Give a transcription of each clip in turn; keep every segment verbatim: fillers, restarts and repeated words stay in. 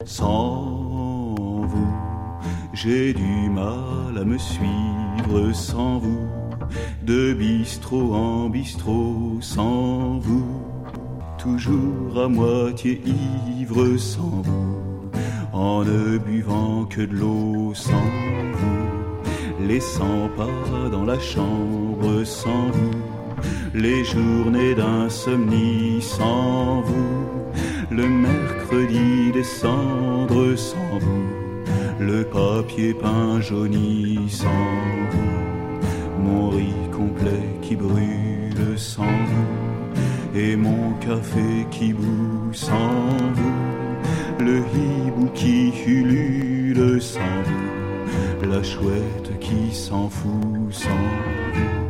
Sans vous, j'ai du mal à me suivre. Sans vous, de bistrot en bistrot. Sans vous, toujours à moitié ivre. Sans vous, en ne buvant que de l'eau. Sans vous, laissant pas dans la chambre. Sans vous, les journées d'insomnie. Sans vous, le mercredi des cendres. Sans vous, le papier peint jauni. Sans vous, mon riz complet qui brûle. Sans vous, et mon café qui bout. Sans vous, le hibou qui ulule. Sans vous, la chouette qui s'en fout. Sans vous,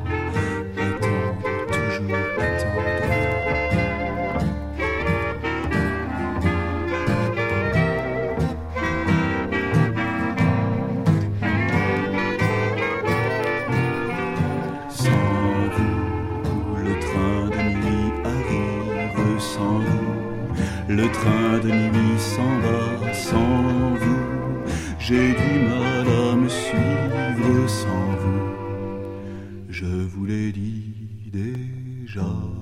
le train de nuit s'en va. Sans vous, j'ai du mal à me suivre. Sans vous, je vous l'ai dit déjà.